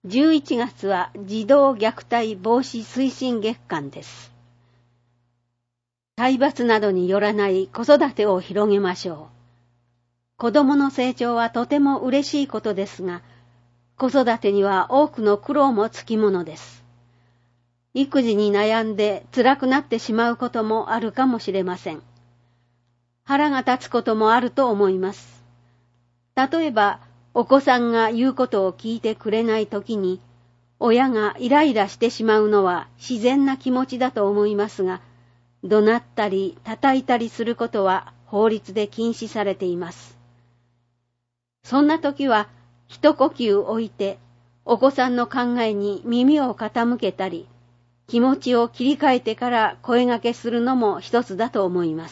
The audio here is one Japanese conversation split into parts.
11月は児童虐待防止推進月間です。体罰などによらない子育てを広げましょう。子供の成長はとても嬉しいことですが、子育てには多くの苦労もつきものです。育児に悩んで辛くなってしまうこともあるかもしれません。腹が立つこともあると思います。例えば、お子さんが言うことを聞いてくれないときに、親がイライラしてしまうのは自然な気持ちだと思いますが、怒鳴ったり叩いたりすることは法律で禁止されています。そんなときは、一呼吸置いて、お子さんの考えに耳を傾けたり、気持ちを切り替えてから声掛けするのも一つだと思います。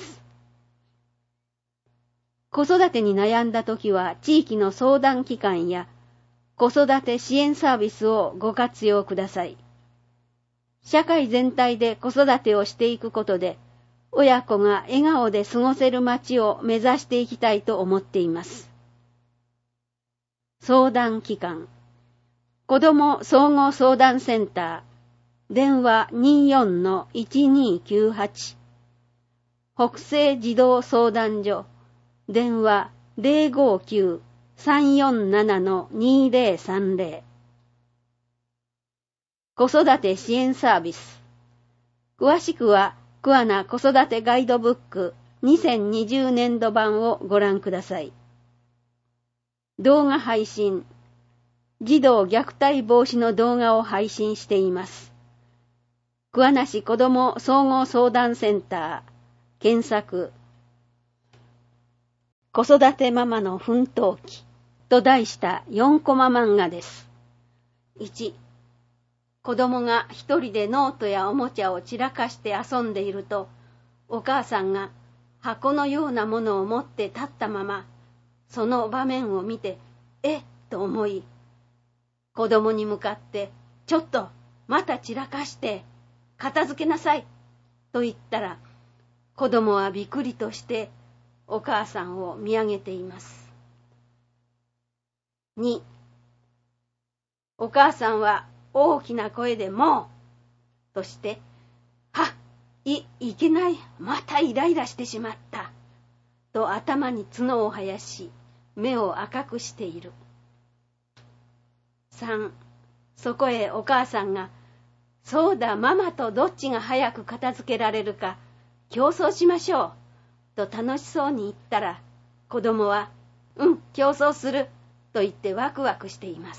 子育てに悩んだときは地域の相談機関や子育て支援サービスをご活用ください。社会全体で子育てをしていくことで、親子が笑顔で過ごせる街を目指していきたいと思っています。相談機関、子ども総合相談センター、電話 24-1298、北西児童相談所、電話 059-347-2030。子育て支援サービス。詳しくは、桑名子育てガイドブック2020年度版をご覧ください。動画配信。児童虐待防止の動画を配信しています。桑名市子ども総合相談センター、検索。子育てママの奮闘記と題した4コマ漫画です。1、子供が一人でノートやおもちゃを散らかして遊んでいると、お母さんが箱のようなものを持って立ったまま、その場面を見て、と思い、子供に向かって、ちょっと、また散らかして、片付けなさい、と言ったら、子供はびくりとして、お母さんを見上げています。2、お母さんは大きな声でもう、として、いけない、またイライラしてしまった、と頭に角を生やし、目を赤くしている。3、そこへお母さんが、そうだ、ママとどっちが早く片付けられるか、競争しましょう。と楽しそうに言ったら、子供は、競争する、と言ってワクワクしています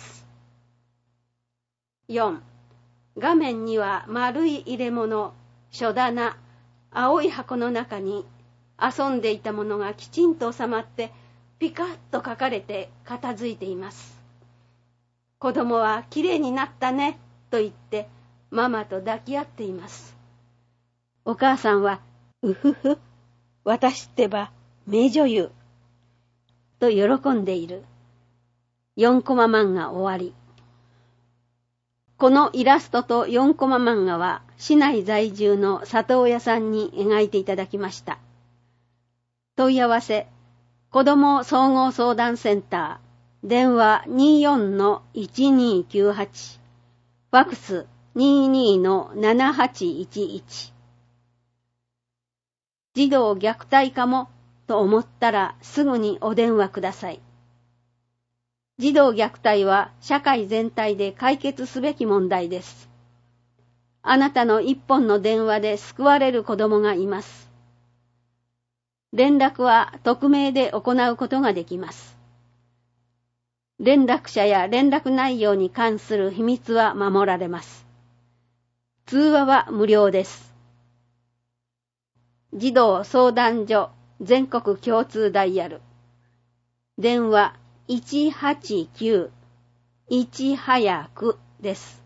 。4、画面には丸い入れ物、書棚、青い箱の中に遊んでいたものがきちんと収まって、ピカッと書かれて片付いています。子供はきれいになったね、と言って、ママと抱き合っています。お母さんは、うふふ、私ってば名女優と喜んでいる。4コマ漫画終わり。このイラストと4コマ漫画は市内在住の里親さんに描いていただきました。問い合わせ、子ども総合相談センター、電話 24-1298、ファクス 22-7811。児童虐待かもと思ったらすぐにお電話ください。児童虐待は社会全体で解決すべき問題です。あなたの一本の電話で救われる子供がいます。連絡は匿名で行うことができます。連絡者や連絡内容に関する秘密は守られます。通話は無料です。児童相談所全国共通ダイヤル。電話189-1早くです。